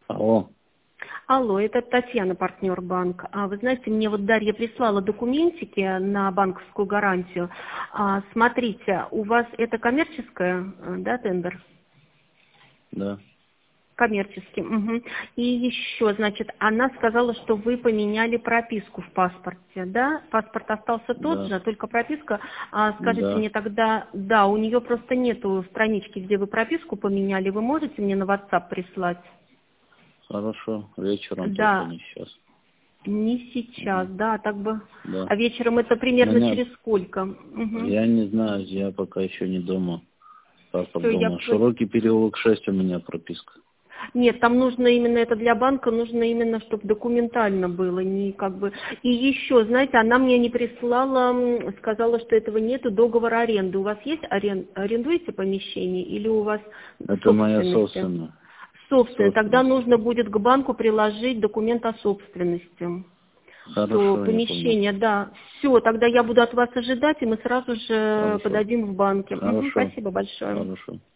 Алло. Алло, это Татьяна, партнер банк. Вы знаете, мне вот Дарья прислала документики на банковскую гарантию. Смотрите, у вас это коммерческая, да, тендер? Да. Коммерческий. Угу. И еще, значит, она сказала, что вы поменяли прописку в паспорте, да? Паспорт остался тот Да. же, только прописка. Скажите Да. мне тогда, да, у нее просто нету странички, где вы прописку поменяли. Вы можете мне на WhatsApp прислать? Хорошо. Вечером только Да, не сейчас. не сейчас, да, так бы. Да. А вечером это примерно Меня, через сколько? Угу. я не знаю, я пока еще не дома. Паспорт Все, я дома. Широкий переулок 6 у меня прописка. Нет, там нужно именно это для банка, нужно именно, чтобы документально было, не как бы. И еще, знаете, она мне не прислала, сказала, что этого нету договора аренды. У вас есть арендуете помещение или у вас Это моя собственности? собственная. Собственно, тогда Собственность. нужно будет к банку приложить документ о собственности. Что Хорошо, я понял. помещение, да. Все, тогда я буду от вас ожидать, и мы сразу же Хорошо. подадим в банке. Хорошо. Спасибо большое. Хорошо.